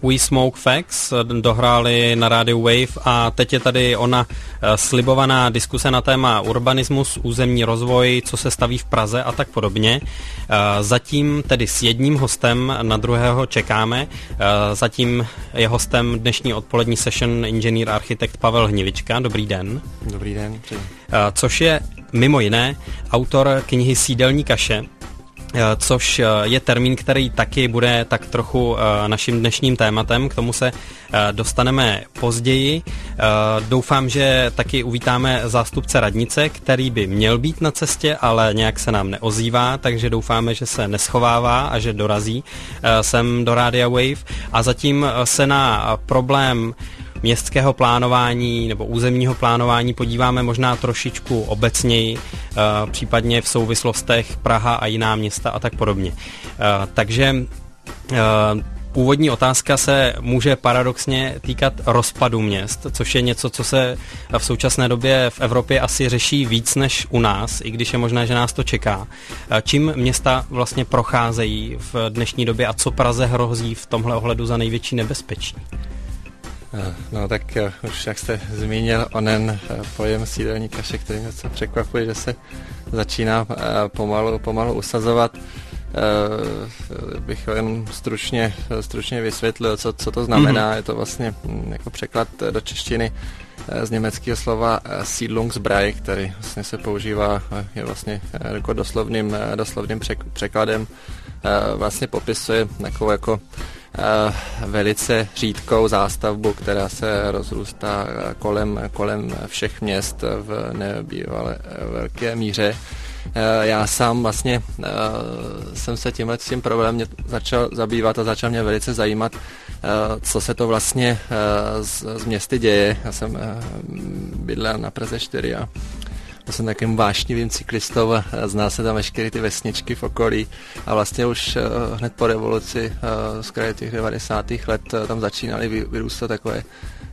We Smoke Facts dohráli na rádiu Wave a teď je tady ona slibovaná diskuse na téma urbanismus, územní rozvoj, co se staví v Praze a tak podobně. Zatím tedy s jedním hostem, na druhého čekáme. Zatím je hostem dnešní odpolední session inženýr architekt Pavel Hnilička. Dobrý den. Dobrý den. Což je mimo jiné autor knihy Sídelní kaše, což je termín, který taky bude tak trochu naším dnešním tématem. K tomu se dostaneme později. Doufám, že taky uvítáme zástupce radnice, který by měl být na cestě, ale nějak se nám neozývá, takže doufáme, že se neschovává a že dorazí sem do Rádia Wave. A zatím se na problém městského plánování nebo územního plánování podíváme možná trošičku obecněji, případně v souvislostech Praha a jiná města a tak podobně. Takže úvodní otázka se může paradoxně týkat rozpadu měst, což je něco, co se v současné době v Evropě asi řeší víc než u nás, i když je možné, že nás to čeká. Čím města vlastně procházejí v dnešní době a co Praze hrozí v tomhle ohledu za největší nebezpečí? No tak už jak jste zmínil onen pojem sídelní kaše, který mě se překvapuje, že se začíná pomalu usazovat. Bych jen stručně vysvětlil, co to znamená. Je to vlastně jako překlad do češtiny z německého slova Siedlungsbrei, který vlastně se používá, je vlastně jako doslovným překladem. Vlastně popisuje takovou jako velice řídkou zástavbu, která se rozrůstá kolem všech měst v nebývalé velké míře. Já sám vlastně jsem se tím problémem začal zabývat a začal mě velice zajímat, co se to vlastně z městy děje. Já jsem bydlel na Praze 4 a jsem takovým vášnivým cyklistou a zná se tam veškeré ty vesničky v okolí a vlastně už hned po revoluci z kraje těch 90. let tam začínaly vyrůstat takové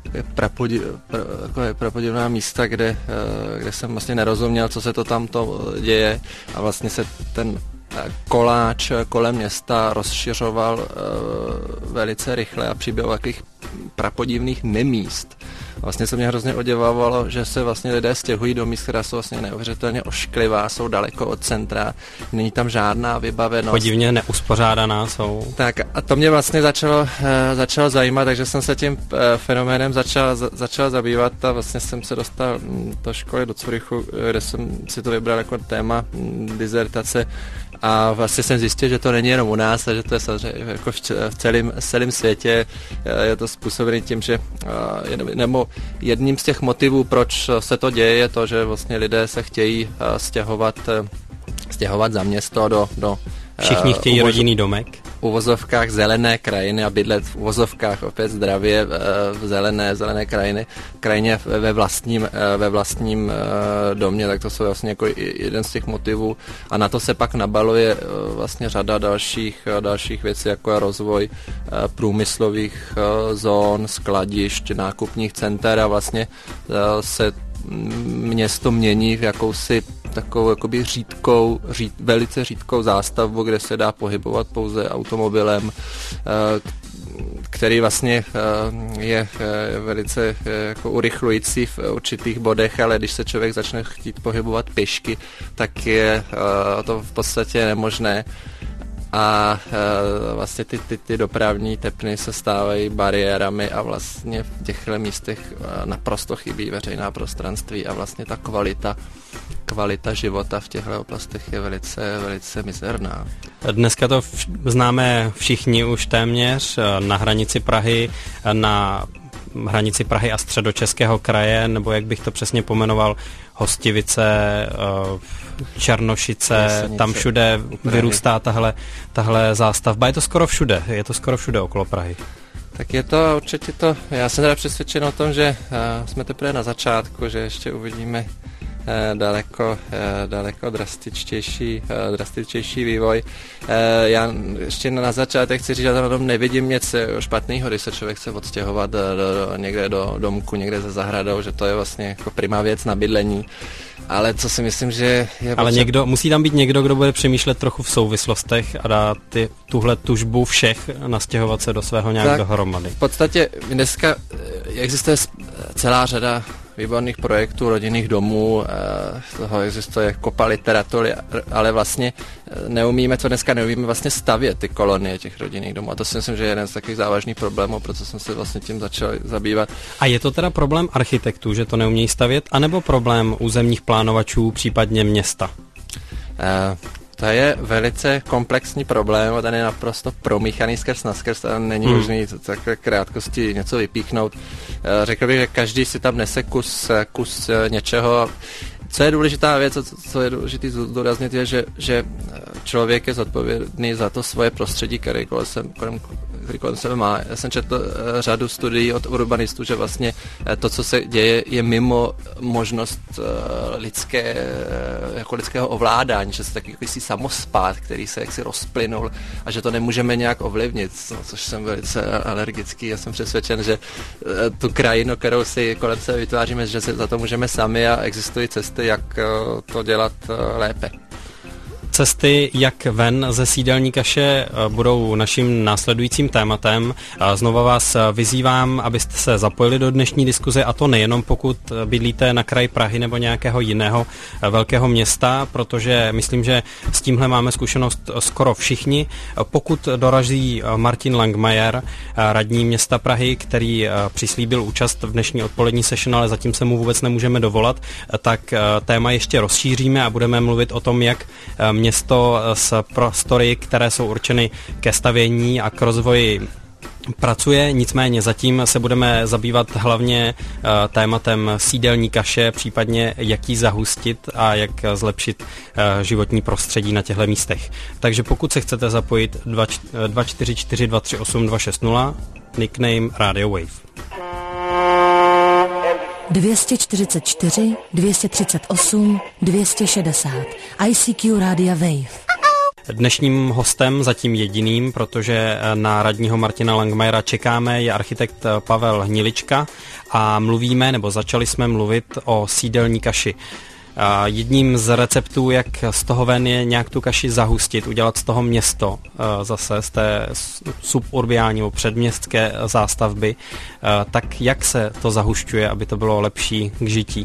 prapodivná místa, kde jsem vlastně nerozuměl, co se to tam děje a vlastně se ten koláč kolem města rozšiřoval velice rychle a přibylo takových prapodivných nemíst. Vlastně se mě hrozně oděvávalo, že se vlastně lidé stěhují do míst, která jsou vlastně neuvěřitelně ošklivá, jsou daleko od centra, není tam žádná vybavenost. Podivně neuspořádaná jsou. Tak a to mě vlastně začalo zajímat, takže jsem se tím fenoménem začal zabývat a vlastně jsem se dostal do školy do Curychu, kde jsem si to vybral jako téma dizertace. A vlastně jsem zjistil, že to není jenom u nás, a že to je samozřejmě jako v celém světě. Je to způsobené tím, že nebo jedním z těch motivů, proč se to děje, je to, že vlastně lidé se chtějí stěhovat za město do všichni chtějí rodinný domek. V uvozovkách zelené krajiny a bydlet v uvozovkách opět zdravě v zelené krajině ve vlastním domě, tak to jsou vlastně jako jeden z těch motivů a na to se pak nabaluje vlastně řada dalších věcí, jako je rozvoj průmyslových zón, skladišť, nákupních center a vlastně se město mění v jakousi takovou jakoby velice řídkou zástavbu, kde se dá pohybovat pouze automobilem, který vlastně je velice jako urychlující v určitých bodech, ale když se člověk začne chtít pohybovat pěšky, tak je to v podstatě nemožné. A vlastně ty dopravní tepny se stávají bariérami a vlastně v těchto místech naprosto chybí veřejná prostranství a vlastně ta kvalita života v těchto oblastech je velice mizerná. Dneska to známe všichni už téměř na hranici Prahy, a Středočeského kraje, nebo jak bych to přesně pomenoval, Hostivice, Černošice, Jesenice, tam všude vyrůstá tahle zástavba. Je to skoro všude okolo Prahy. Tak je to určitě já jsem teda přesvědčen o tom, že jsme teprve na začátku, že ještě uvidíme daleko drastičtější vývoj. Já ještě na začátek chci říct, že na tom nevidím nic špatného, když se člověk chce odstěhovat někde do domku, někde za zahradou, že to je vlastně jako prima věc na bydlení. Ale co si myslím, že je... Ale musí tam být někdo, kdo bude přemýšlet trochu v souvislostech a dá tuhle tužbu všech nastěhovat se do svého nějak dohromady. V podstatě dneska existuje celá řada výborných projektů, rodinných domů, toho existuje kopa literatury, ale vlastně dneska neumíme vlastně stavět ty kolonie těch rodinných domů. A to si myslím, že je jeden z takových závažných problémů, proto jsem se vlastně tím začal zabývat. A je to teda problém architektů, že to neumějí stavět, anebo problém územních plánovačů, případně města? To je velice komplexní problém a ten je naprosto promíchaný skrz naskrz a není možný takové krátkosti něco vypíchnout. Řekl bych, že každý si tam nese kus něčeho. Co je důležitá věc, co je důležité zdůraznit, je, že člověk je zodpovědný za to svoje prostředí, který kolem sebe má. Já jsem četl řadu studií od urbanistů, že vlastně to, co se děje, je mimo možnost lidského ovládání, že se takový samospád, který se jaksi rozplynul a že to nemůžeme nějak ovlivnit, což jsem velice alergický. Já jsem přesvědčen, že tu krajinu, kterou si kolem sebe vytváříme, že se za to můžeme sami a existují cesty, jak to dělat lépe. Cesty, jak ven ze Sídelní kaše, budou naším následujícím tématem. Znova vás vyzývám, abyste se zapojili do dnešní diskuze, a to nejenom pokud bydlíte na kraji Prahy nebo nějakého jiného velkého města, protože myslím, že s tímhle máme zkušenost skoro všichni. Pokud dorazí Martin Langmajer, radní města Prahy, který přislíbil účast v dnešní odpolední session, ale zatím se mu vůbec nemůžeme dovolat, tak téma ještě rozšíříme a budeme mluvit o tom, jak město s prostory, které jsou určeny ke stavění a k rozvoji, pracuje. Nicméně zatím se budeme zabývat hlavně tématem sídelní kaše, případně jak ji zahustit a jak zlepšit životní prostředí na těchto místech. Takže pokud se chcete zapojit 244 238 260, nickname Radio Wave. 244 238 260 ICQ Rádia Wave. Dnešním hostem, zatím jediným, protože na radního Martina Langmajera čekáme, je architekt Pavel Hnilička a začali jsme mluvit o sídelní kaši. Jedním z receptů, jak z toho ven, je nějak tu kaši zahustit, udělat z toho město, zase z té suburbiální nebo předměstské zástavby. Tak jak se to zahušťuje, aby to bylo lepší k žití?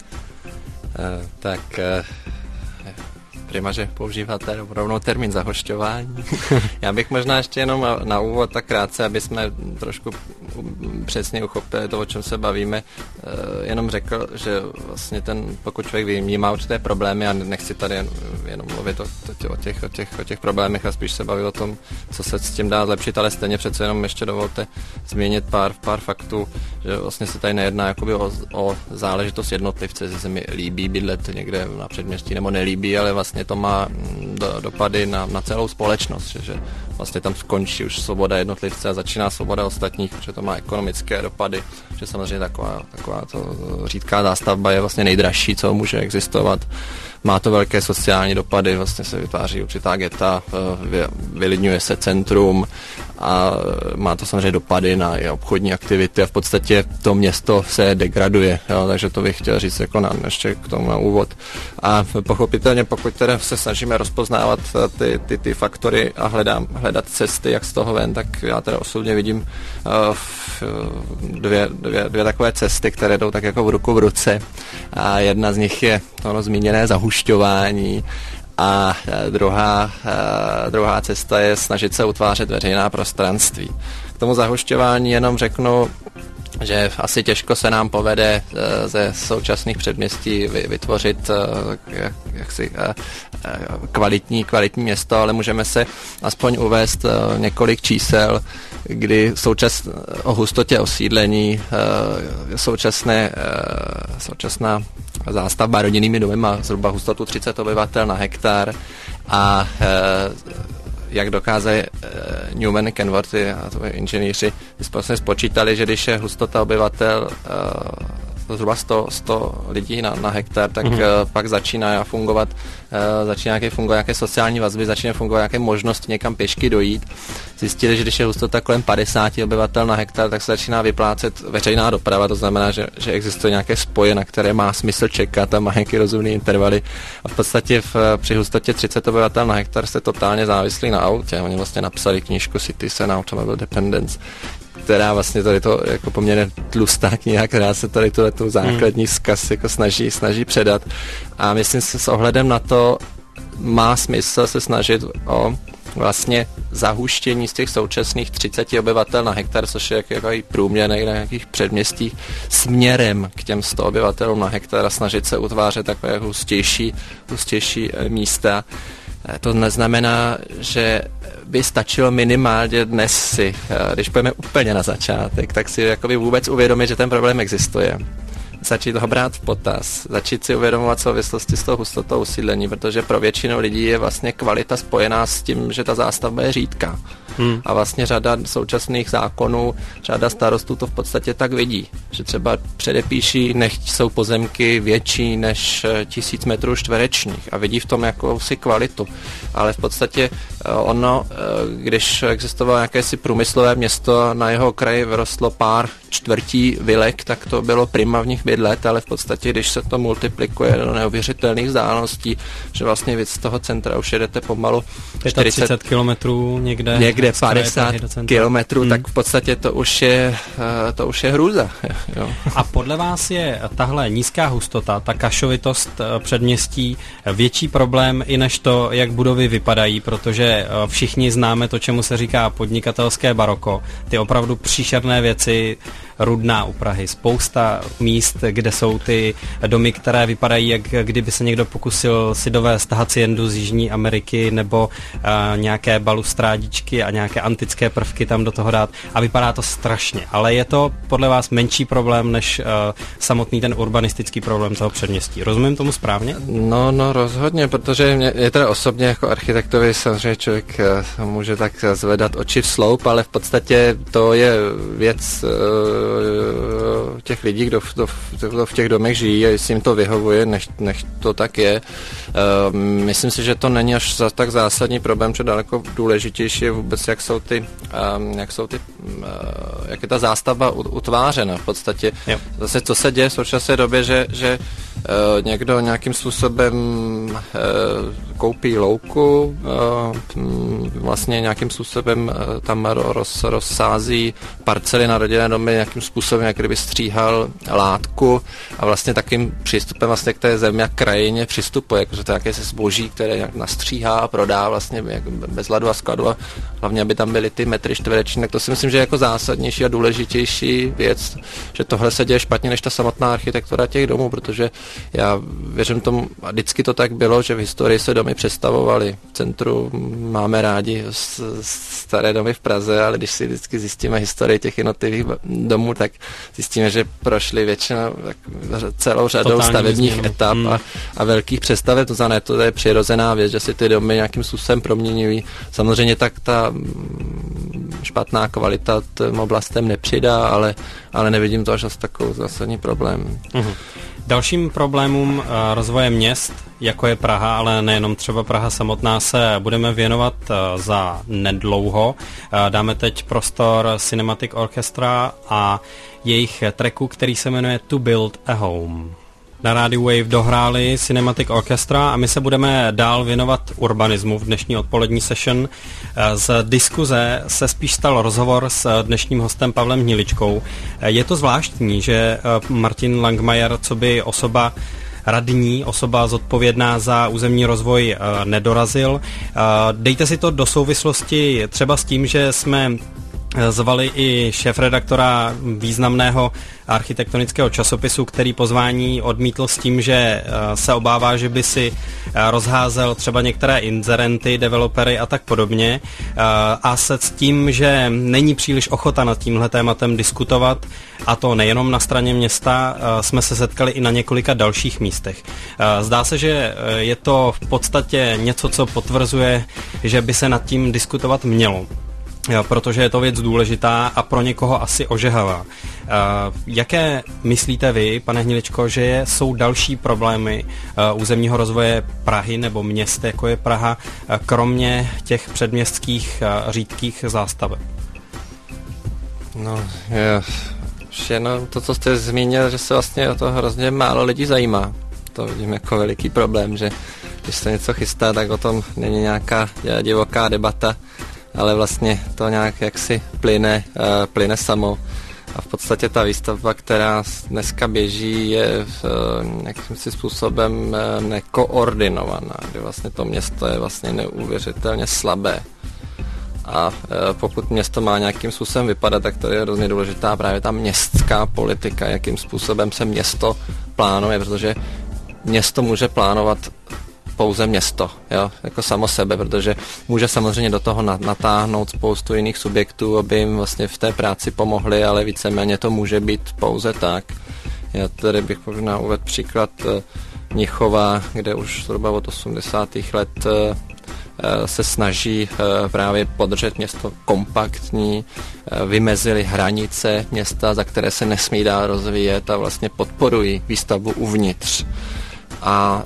Prima, že používáte rovnou termín zahošťování. Já bych možná ještě jenom na úvod tak krátce, aby jsme trošku přesně uchopili to, o čem se bavíme, jenom řekl, že vlastně pokud člověk vnímá určité problémy, a nechci tady jenom mluvit o těch problémech a spíš se bavit o tom, co se s tím dá zlepšit, ale stejně přece jenom ještě dovolte zmínit pár faktů, že vlastně se tady nejedná jakoby o záležitost jednotlivce, že se mi líbí bydlet někde na předměstí nebo nelíbí, ale vlastně to má dopady na celou společnost, že vlastně tam skončí už svoboda jednotlivce a začíná svoboda ostatních, protože to má ekonomické dopady, že samozřejmě taková to řídká zástavba je vlastně nejdražší, co může existovat. Má to velké sociální dopady, vlastně se vytváří určitá geta, vylidňuje se centrum a má to samozřejmě dopady na obchodní aktivity a v podstatě to město se degraduje, jo, takže to bych chtěl říct jako ještě k tomu na úvod. A pochopitelně, pokud teda se snažíme rozpoznávat ty faktory a hledat cesty, jak z toho ven, tak já teda osobně vidím dvě takové cesty, které jdou tak jako v ruku v ruce. A jedna z nich je to zmíněné zahušťování a druhá cesta je snažit se utvářet veřejná prostranství. K tomu zahušťování jenom řeknu, že asi těžko se nám povede ze současných předměstí vytvořit kvalitní město, ale můžeme se aspoň uvést několik čísel, kdy o hustotě osídlení současná zástavba rodinnými domy má zhruba hustotu 30 obyvatel na hektar a jak dokázali Newman Kenworthy a to inženýři vlastně spočítali, že když je hustota obyvatel zhruba 100 lidí na hektar, tak pak začíná fungovat nějaké sociální vazby, začíná fungovat nějaké možnosti někam pěšky dojít. Zjistili, že když je hustota kolem 50 obyvatel na hektar, tak se začíná vyplácet veřejná doprava, to znamená, že existuje nějaké spoje, na které má smysl čekat a má nějaké rozumné intervaly. A v podstatě při hustotě 30 obyvatel na hektar jste totálně závislí na autě. Oni vlastně napsali knížku Cities and Automobile Dependence, která vlastně tady to jako poměrně tlustá kniha, která se tady tu základní vzkaz jako snaží předat. A myslím si, s ohledem na to má smysl se snažit o vlastně zahuštění z těch současných 30 obyvatel na hektar, což je jako i průměr na nějakých předměstích, směrem k těm 100 obyvatelům na hektar a snažit se utvářet takové hustější místa. To neznamená, že by stačilo minimálně dnes si, když půjdeme úplně na začátek, tak si jakoby vůbec uvědomit, že ten problém existuje. Začít ho brát v potaz, začít si uvědomovat souvislosti s tou hustotou usídlení, protože pro většinu lidí je vlastně kvalita spojená s tím, že ta zástavba je řídká. A vlastně řada současných zákonů, řada starostů to v podstatě tak vidí, že třeba předepíší, nechť jsou pozemky větší než 1000 metrů čtverečních a vidí v tom jakousi kvalitu. Ale v podstatě ono, když existovalo jakési průmyslové město, na jeho okraji vyrostlo pár čtvrtí vilek, tak to bylo prima v nich bydlet, ale v podstatě, když se to multiplikuje do neuvěřitelných vzdáleností, že vlastně víc z toho centra už jedete pomalu 40 kilometrů někde 50 kilometrů, tak v podstatě to už je hrůza. Jo. A podle vás je tahle nízká hustota, ta kašovitost předměstí větší problém i než to, jak budovy vypadají, protože všichni známe to, čemu se říká podnikatelské baroko, ty opravdu příšerné věci, Rudná u Prahy, spousta míst, kde jsou ty domy, které vypadají, jak kdyby se někdo pokusil si dovést haciendu z Jižní Ameriky nebo nějaké balustrádičky a nějaké antické prvky tam do toho dát a vypadá to strašně, ale je to podle vás menší problém než samotný ten urbanistický problém toho předměstí. Rozumím tomu správně? No rozhodně, protože mě teda osobně jako architektovi samozřejmě člověk může tak zvedat oči v sloup, ale v podstatě to je věc těch lidí, kdo v těch domech žijí a jestli jim to vyhovuje, nech to tak je. Myslím si, že to není až tak zásadní problém, že daleko důležitější je vůbec, jak je ta zástavba utvářena v podstatě. Jo. Zase, co se děje v současné době, že někdo nějakým způsobem koupí louku, vlastně nějakým způsobem tam rozsází parcely na rodinné domy, nějakým způsobem, jak kdyby stříhal látku a vlastně takým přístupem vlastně k té zemi a krajině přistupuje, jakože to jaké se zboží, které nějak nastříhá a prodá vlastně bez ladu a skladu a hlavně, aby tam byly ty metry čtvereční, tak to si myslím, že je jako zásadnější a důležitější věc, že tohle se děje špatně než ta samotná architektura těch domů, protože já věřím tomu, a vždycky to tak bylo, že v historii se domy přestavovaly. V centru máme rádi staré domy v Praze, ale když si vždycky zjistíme historii těch jednotlivých domů, tak zjistíme, že prošly většinou celou řadou stavebních etap a velkých přestaveb, to znamená, to je přirozená věc, že si ty domy nějakým způsobem proměňují. Samozřejmě tak ta špatná kvalita těm oblastem nepřidá, ale nevidím to až as takový zásadní problém. Dalším problémům rozvoje měst, jako je Praha, ale nejenom třeba Praha samotná, se budeme věnovat za nedlouho. Dáme teď prostor Cinematic Orchestra a jejich tracku, který se jmenuje To Build a Home. Na rádiu Wave dohráli Cinematic Orchestra a my se budeme dál věnovat urbanismu v dnešní odpolední session. Z diskuze se spíš stal rozhovor s dnešním hostem Pavlem Hniličkou. Je to zvláštní, že Martin Langmajer, co by osoba radní, osoba zodpovědná za územní rozvoj, nedorazil. Dejte si to do souvislosti třeba s tím, že jsme zvali i šéfredaktora významného architektonického časopisu, který pozvání odmítl s tím, že se obává, že by si rozházel třeba některé inzerenty, developery a tak podobně, a se s tím, že není příliš ochota nad tímhle tématem diskutovat, a to nejenom na straně města, jsme se setkali i na několika dalších místech. Zdá se, že je to v podstatě něco, co potvrzuje, že by se nad tím diskutovat mělo, protože je to věc důležitá a pro někoho asi ožehavá. Jaké myslíte vy, pane Hniličko, že jsou další problémy územního rozvoje Prahy nebo měst, jako je Praha, kromě těch předměstských řídkých zástaveb? No, všechno to, co jste zmínil, že se vlastně o to hrozně málo lidí zajímá. To vidím jako veliký problém, že když se něco chystá, tak o tom není nějaká divoká debata, ale vlastně to nějak jaksi plyne samo. A v podstatě ta výstavba, která dneska běží, je jakýmsi způsobem nekoordinovaná, kdy vlastně to město je vlastně neuvěřitelně slabé. A pokud město má nějakým způsobem vypadat, tak to je hrozně důležitá právě ta městská politika, jakým způsobem se město plánuje, protože město může plánovat pouze město, jo, jako samo sebe, protože může samozřejmě do toho natáhnout spoustu jiných subjektů, aby jim vlastně v té práci pomohli, ale víceméně to může být pouze tak. Já tady bych možná uvedl příklad Mnichova, kde už zhruba od 80. let se snaží právě podržet město kompaktní, vymezili hranice města, za které se nesmí dál rozvíjet a vlastně podporují výstavbu uvnitř. A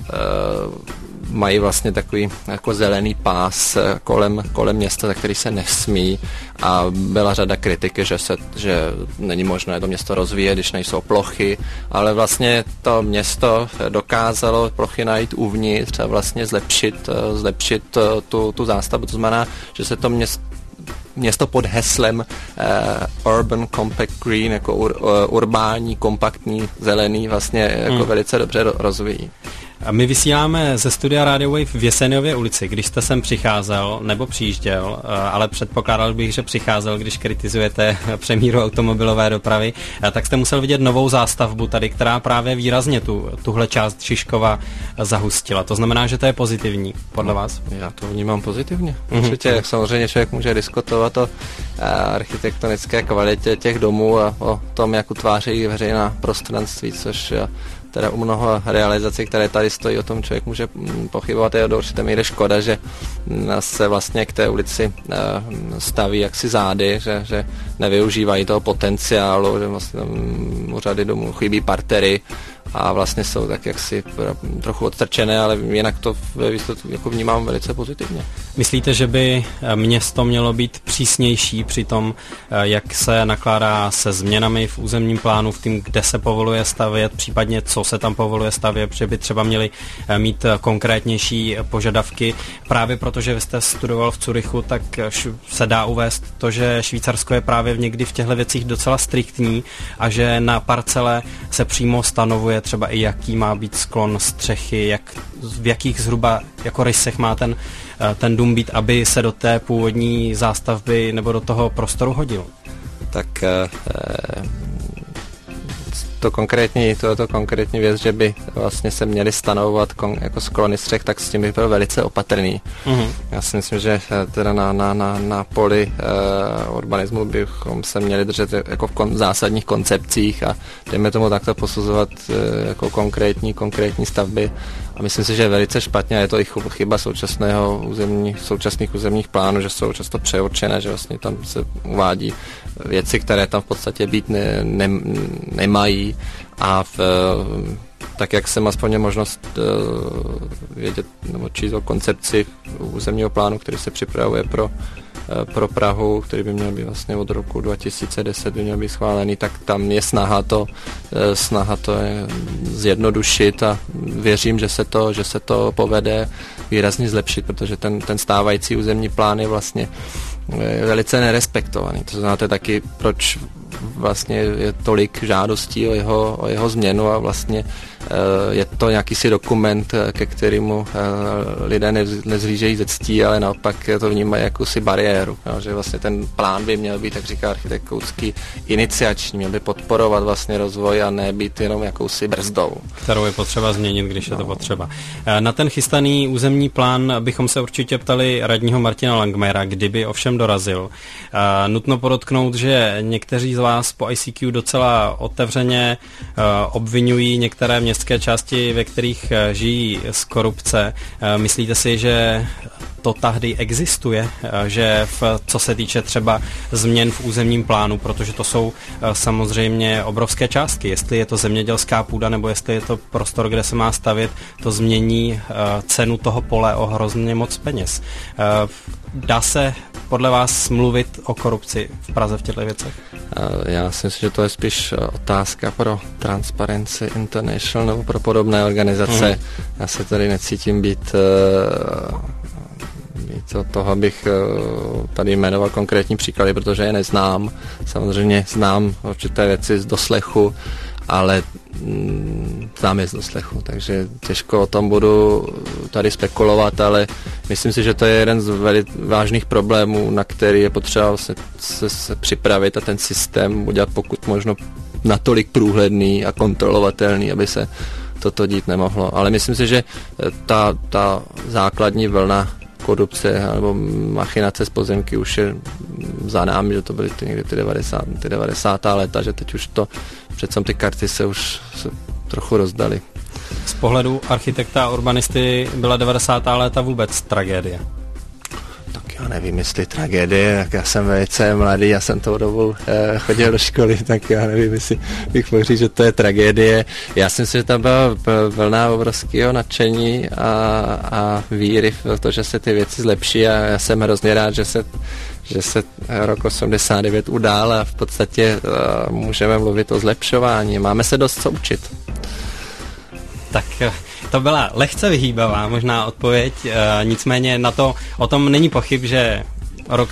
mají vlastně takový jako zelený pás kolem města, za který se nesmí, a byla řada kritiky, že není možné to město rozvíjet, když nejsou plochy, ale vlastně to město dokázalo plochy najít uvnitř a vlastně zlepšit tu zástavbu. To znamená, že se to město pod heslem Urban Compact Green, jako urbání, kompaktní, zelený, vlastně jako velice dobře rozvíjí. My vysíláme ze studia Radio Wave v Jeseniově ulici. Když jste sem přicházel nebo přijížděl, ale předpokládal bych, že přicházel, když kritizujete přemíru automobilové dopravy, tak jste musel vidět novou zástavbu tady, která právě výrazně tuhle část Šiškova zahustila. To znamená, že to je pozitivní, podle vás? Já to vnímám pozitivně. Určitě, samozřejmě člověk může diskutovat o architektonické kvalitě těch domů a o tom, jak utvářejí veřejná prostranství, což teda u mnoha realizací, které tady stojí, o tom člověk může pochybovat, je do určité míry škoda, že se vlastně k té ulici staví jaksi zády, že nevyužívají toho potenciálu, že vlastně u řady domů chybí partery a vlastně jsou tak jaksi trochu odtrčené, ale jinak to ve výsledku jako vnímám velice pozitivně. Myslíte, že by město mělo být přísnější při tom, jak se nakládá se změnami v územním plánu, v tím, kde se povoluje stavět, případně co se tam povoluje stavět, že by třeba měli mít konkrétnější požadavky? Právě protože vy jste studoval v Curychu, tak se dá uvést to, že Švýcarsko je právě někdy v těchto věcích docela striktní a že na parcele se přímo stanovuje třeba i jaký má být sklon střechy, v jakých zhruba jako rysech má ten dům být, aby se do té původní zástavby nebo do toho prostoru hodil. Tak to konkrétní věc, že by vlastně se měly stanovovat jako sklony střech, tak s tím bych byl velice opatrný. Já si myslím, že teda na poli urbanismu bychom se měli držet jako v zásadních koncepcích a dejme tomu takto posuzovat jako konkrétní stavby. A myslím si, že je velice špatně a je to i chyba současných územních plánů, že jsou často přeurčené, že vlastně tam se uvádí věci, které tam v podstatě být nemají a tak jak jsem aspoň možnost vědět nebo číst o koncepci územního plánu, který se připravuje pro Prahu, který by měl být vlastně od roku 2010 by měl být schválený, tak tam je snaha to zjednodušit a věřím, že se to povede výrazně zlepšit, protože ten stávající územní plán je vlastně velice nerespektovaný. To znamená, to je taky, proč vlastně je tolik žádostí o jeho změnu a vlastně je to nějakýsi dokument, ke kterému lidé nezhlížejí ze ctí, ale naopak to vnímají jakousi bariéru. Jo, že vlastně ten plán by měl být, jak říká architektonický, iniciační, měl by podporovat vlastně rozvoj a ne být jenom jakousi brzdou. Kterou je potřeba změnit, když je to potřeba. Na ten chystaný územní plán bychom se určitě ptali radního Martina Langmayera, kdyby ovšem dorazil. Nutno podotknout, že někteří z vás po ICQ docela otevřeně obvinují některé městské části, ve kterých žijí z korupce. Myslíte si, že to tahdy existuje, že co se týče třeba změn v územním plánu, protože to jsou samozřejmě obrovské částky. Jestli je to zemědělská půda, nebo jestli je to prostor, kde se má stavět, to změní cenu toho pole o hrozně moc peněz. Dá se podle vás mluvit o korupci v Praze v těchto věcech? Já si myslím, že to je spíš otázka pro Transparency International nebo pro podobné organizace. Já se tady necítím být od toho, abych tady jmenoval konkrétní příklady, protože je neznám. Samozřejmě znám určité věci z doslechu, ale znám je z doslechu, takže těžko o tom budu tady spekulovat, ale myslím si, že to je jeden z vážných problémů, na který je potřeba se připravit a ten systém udělat pokud možno natolik průhledný a kontrolovatelný, aby se toto dít nemohlo. Ale myslím si, že ta základní vlna korupce nebo machinace z pozemky už je za námi, že to byly někdy ty 90. léta, že teď už to, přece ty karty se už trochu rozdaly. Z pohledu architekta a urbanisty byla 90. léta vůbec tragédie? Tak já nevím, jestli tragédie, tak já jsem velice mladý, já jsem tou dobou chodil do školy, tak já nevím, jestli bych mohl říct, že to je tragédie. Já si myslím, že tam byla vlna obrovského nadšení a víry v to, že se ty věci zlepší a já jsem hrozně rád, že se rok 89 udál a v podstatě můžeme mluvit o zlepšování. Máme se dost co učit. Tak to byla lehce vyhýbavá možná odpověď, nicméně o tom není pochyb, že rok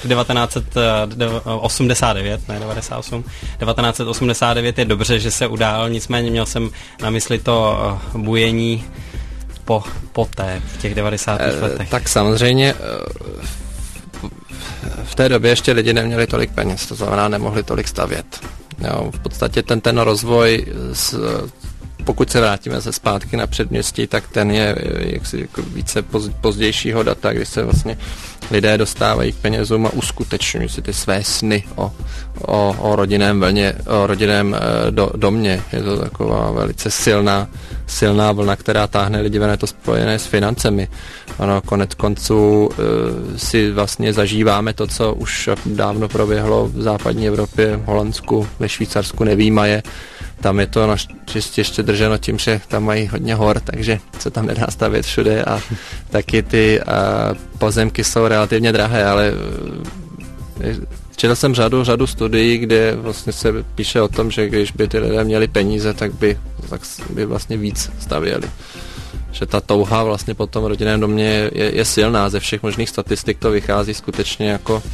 1989, ne 98, 1989 je dobře, že se udál, nicméně měl jsem na mysli to bujení poté v těch 90. letech. Tak samozřejmě v té době ještě lidi neměli tolik peněz, to znamená nemohli tolik stavět. Jo, v podstatě ten rozvoj pokud se vrátíme se zpátky na předměstí, tak ten je jako více pozdějšího data, kdy se vlastně lidé dostávají k penězům a uskutečňují si ty své sny o rodinném vlně, o rodinném domě. Je to taková velice silná vlna, která táhne lidi, je to spojené s financemi. Ano, konec konců si vlastně zažíváme to, co už dávno proběhlo v západní Evropě, v Holandsku, ve Švýcarsku, nevímaje. Tam je to naštěstí ještě drženo tím, že tam mají hodně hor, takže se tam nedá stavět všude a taky ty pozemky jsou relativně drahé, ale četl jsem řadu studií, kde vlastně se píše o tom, že když by ty lidé měli peníze, tak by vlastně víc stavěli. Že ta touha vlastně po tom rodinném domě je silná, ze všech možných statistik to vychází skutečně jako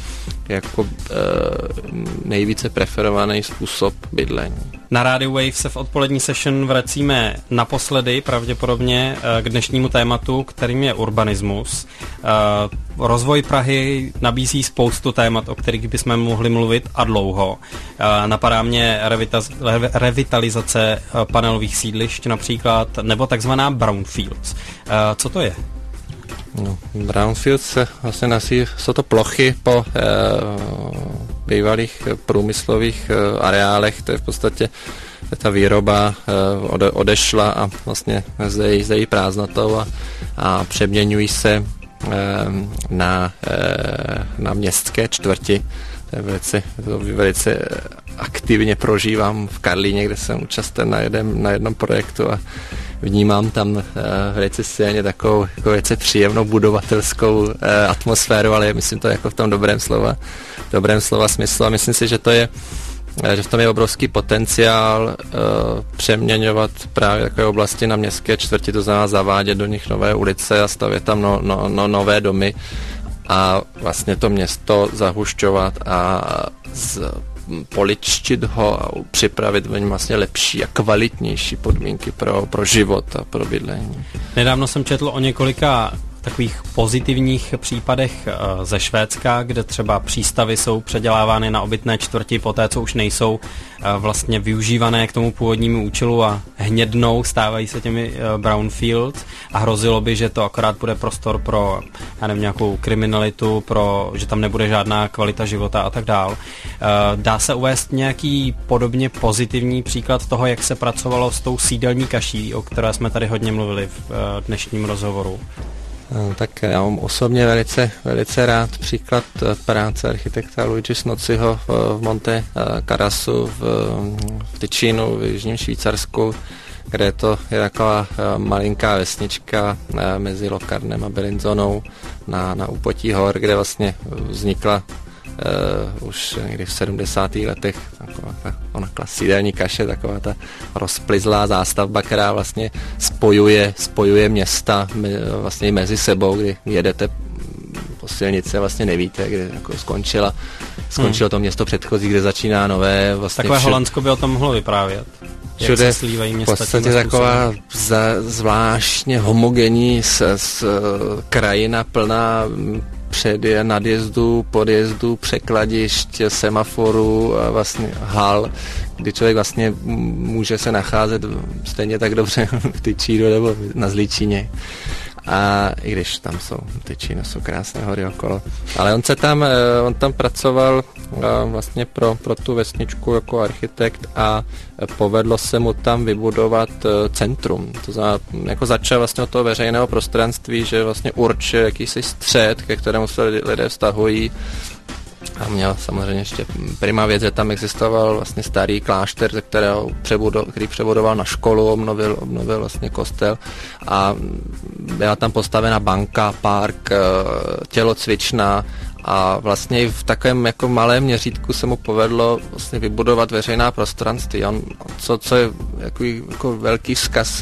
nejvíce preferovaný způsob bydlení. Na Radio Wave se v odpolední session vracíme naposledy pravděpodobně k dnešnímu tématu, kterým je urbanismus. Rozvoj Prahy nabízí spoustu témat, o kterých bychom mohli mluvit a dlouho. Napadá mě revitalizace panelových sídlišť například, nebo takzvaná brownfields. Co to je? No, brownfields vlastně jsou to plochy po bývalých průmyslových areálech, to je v podstatě ta výroba odešla a vlastně zde jí prázdnotou a přeměňují se na městské čtvrti. To velice aktivně prožívám v Karlíně, kde jsem účasten na jednom projektu a vnímám tam velice silně takovou velice příjemnou budovatelskou atmosféru, ale myslím to jako v tom dobrém slova smyslu a myslím si, že v tom je obrovský potenciál přeměňovat právě takové oblasti na městské čtvrti, to znamená zavádět do nich nové ulice a stavět tam nové domy a vlastně to město zahušťovat a poličtit ho a připravit vlastně lepší a kvalitnější podmínky pro život a pro bydlení. Nedávno jsem četl o několika takových pozitivních případech ze Švédska, kde třeba přístavy jsou předělávány na obytné čtvrti poté, co už nejsou vlastně využívané k tomu původnímu účelu a hnědnou, stávají se těmi brownfields a hrozilo by, že to akorát bude prostor pro, já nevím, nějakou kriminalitu, že tam nebude žádná kvalita života a tak dál. Dá se uvést nějaký podobně pozitivní příklad toho, jak se pracovalo s tou sídelní kaší, o které jsme tady hodně mluvili v dnešním rozhovoru? Tak já mám osobně velice rád příklad práce architekta Luigi Snociho v Monte Carasu v Ticinu v jižním Švýcarsku, kde to je taková malinká vesnička mezi Locarnem a Bellinzonou na úpotí hor, kde vlastně vznikla už někdy v 70. letech taková sídelní kaše, taková ta rozplizlá zástavba, která vlastně spojuje města vlastně mezi sebou, kdy jedete po silnici, vlastně nevíte, kde jako skončilo to město předchozí, kde začíná nové. Vlastně takové Holandsko by o tom mohlo vyprávět. Všude v podstatě taková zvláštně homogenní krajina plná nadjezdů, podjezdů, překladišť, semaforů a vlastně hal, kdy člověk vlastně může se nacházet stejně tak dobře v Tyčínu nebo na Zličíně. A i když tam jsou Tyčíno, jsou krásné hory okolo. Ale on tam pracoval vlastně pro tu vesničku jako architekt a povedlo se mu tam vybudovat centrum. To znamená, jako začal vlastně od toho veřejného prostranství, že vlastně určil jakýsi střed, ke kterému se lidé vztahují. A měl samozřejmě ještě prima věc, že tam existoval vlastně starý klášter, který přebudoval na školu, obnovil vlastně kostel a byla tam postavena banka, park, tělocvična a vlastně v takovém jako malém měřítku se mu povedlo vlastně vybudovat veřejná prostranství. Co je jako velký vzkaz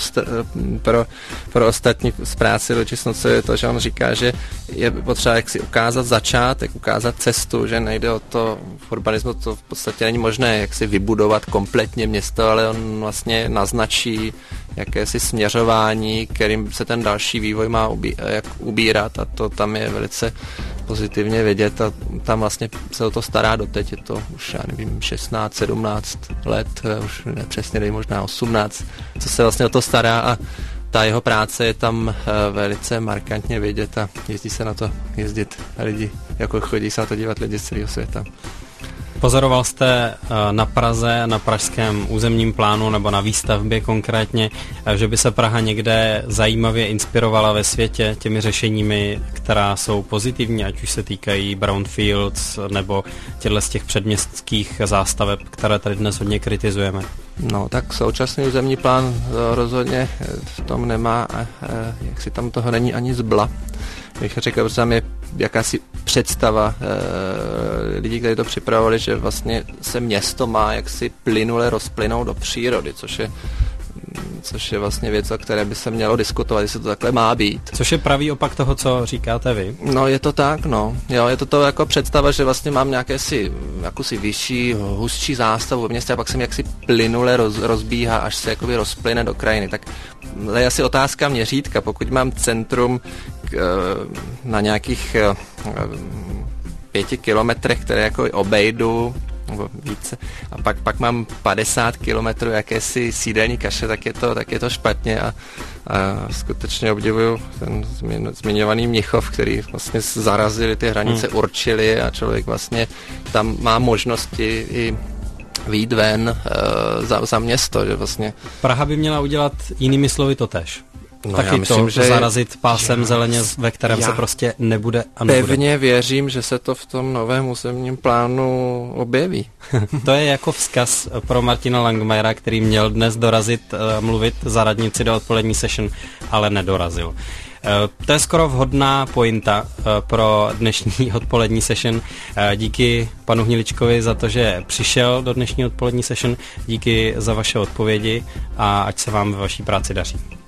pro ostatní z práce do Česnoce je to, že on říká, že je potřeba jak si ukázat začátek, ukázat cestu, že nejde o to, v urbanismu to v podstatě není možné jak si vybudovat kompletně město, ale on vlastně naznačí jakési směřování, kterým se ten další vývoj má ubírat a to tam je velice pozitivně vidět a tam vlastně se o to stará doteď, je to už, já nevím, 16, 17 let, už nepřesně nevím, možná 18, co se vlastně o to stará a ta jeho práce je tam velice markantně vidět a jezdí se na to jezdit lidi, jako chodí se na to dívat lidi z celého světa. Pozoroval jste na Praze, na pražském územním plánu nebo na výstavbě konkrétně, že by se Praha někde zajímavě inspirovala ve světě těmi řešeními, která jsou pozitivní, ať už se týkají brownfields nebo z těch předměstských zástaveb, které tady dnes hodně kritizujeme? No, tak současný územní plán rozhodně v tom nemá, jak si tam toho není ani zbla. Bych řekl, že tam je jakási představa lidí, kteří to připravovali, že vlastně se město má jaksi plynule rozplynout do přírody, což je vlastně věc, o které by se mělo diskutovat, jestli to takhle má být. Což je pravý opak toho, co říkáte vy? No, je to tak, no. Jo, je to jako představa, že vlastně mám jakousi vyšší, hustší zástavu v městě a pak se mi jaksi plynule rozbíhá, až se jakoby rozplyne do krajiny. Tak je asi otázka měřítka. Pokud mám centrum na nějakých 5 kilometrech, které jako obejdu, nebo více, a pak mám 50 kilometrů jakési sídelní kaše, tak je to špatně a skutečně obdivuju ten zmiňovaný Mnichov, který vlastně zarazili ty hranice, určili a člověk vlastně tam má možnosti i vyjít ven za město, že vlastně. Praha by měla udělat jinými slovy totéž. No, taky myslím, to zarazit pásem zeleně, ve kterém se prostě nebude a nebude. Pevně věřím, že se to v tom novém územním plánu objeví. To je jako vzkaz pro Martina Langmajera, který měl dnes dorazit mluvit za radnici do odpolední session, ale nedorazil. To je skoro vhodná pointa pro dnešní odpolední session. Díky panu Hniličkovi za to, že přišel do dnešní odpolední session. Díky za vaše odpovědi a ať se vám ve vaší práci daří.